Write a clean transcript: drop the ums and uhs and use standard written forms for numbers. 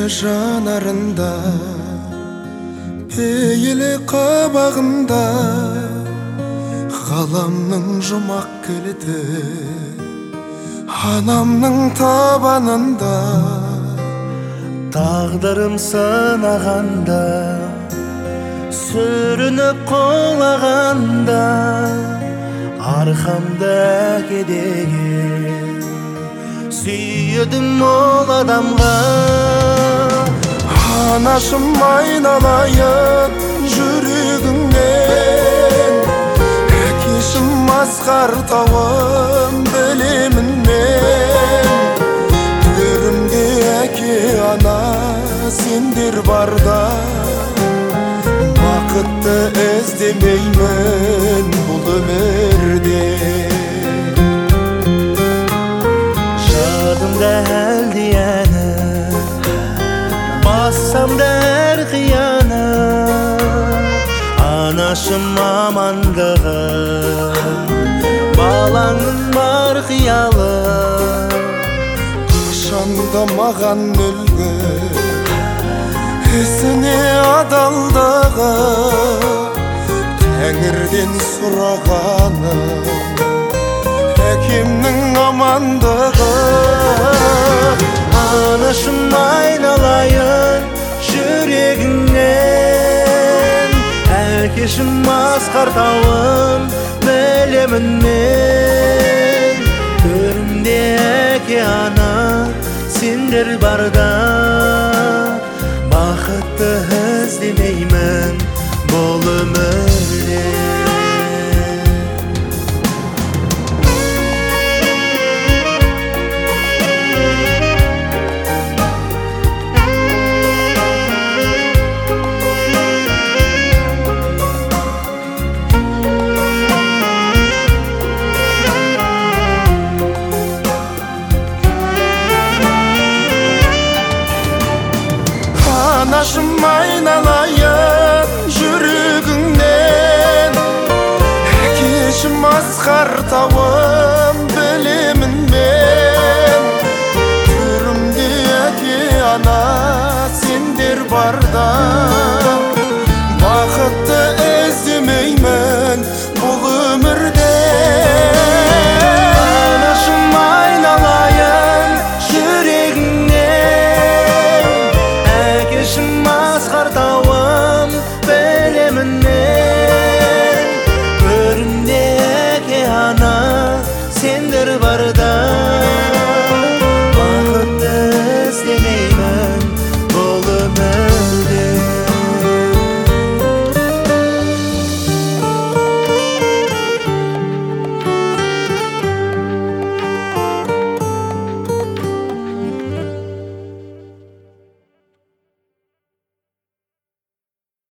жанарында, пейілі қабағында, ғаламның жұмақ кілті анамның табанында. Тағдырым сынағанда, сүрініп құлағанда, арқамда әкедегі сүйедім ол адамға. Анашым айналайын жүрегіңнен, әкешім асқар тауым білемін мен. Төрімде әке ана сендер барда, бақытты іздемеймін бұл өмірде. Жадымда әлде әні, бассамда әр қияны, анашым амандығым, балаңның бар қиялы. Қашанда маған үлгі, ісіне адалдығы, тәңірден сұрағаным әкемнің амандығы. Анашым айналайын жүрегіңнен, әкешім асқар тауым білемін мен. Төрімде әке ана сендер барда, бақытты іздемеймін бұл өмірде. Анашым айналайын жүрегіңнен, әкешім асқар тауым білемін мен. Төрімде әке ана сендер барда, бақытты іздемеймін бұл өмірде. Анашым айналайын жүрегіңнен, әкешім асқар тауым білемін мен. Төрімде әке ана сендер